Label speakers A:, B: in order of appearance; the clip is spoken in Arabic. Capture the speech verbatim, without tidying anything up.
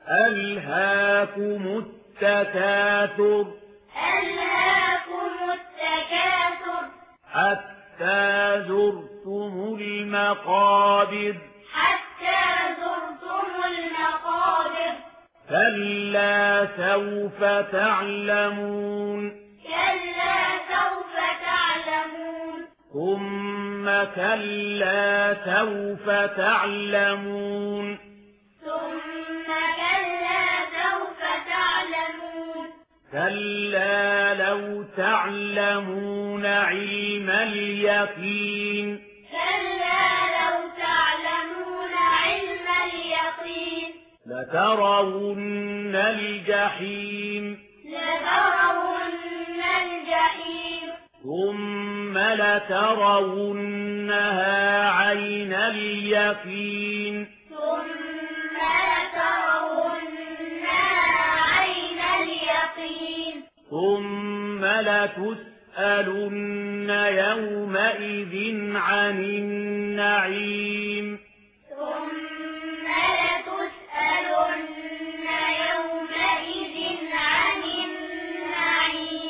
A: ألهاكم التكاثر
B: ألهاكم التكاثر
A: حتى زرتم المقابر
B: حتى زرتم المقابر
A: كلا سوف تعلمون
B: كلا سوف تعلمون
A: ثم كلا سوف تعلمون
B: ثم كلا سوف تعلمون
A: كلا لو تعلمون علم اليقين
B: كلا لو تعلمون علم اليقين
A: لترون الجحيم
B: لترون الجحيم
A: ثم لترونها عين اليقين
B: ثم لترونها عين اليقين
A: ثم لتسألن يومئذ عن النعيم